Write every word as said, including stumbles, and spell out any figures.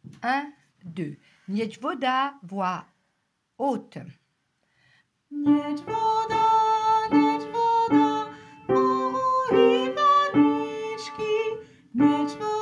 Un, deux. Mieć woda, voix haute. Mieć woda, mieć woda, u Iwaniczki, mieć woda.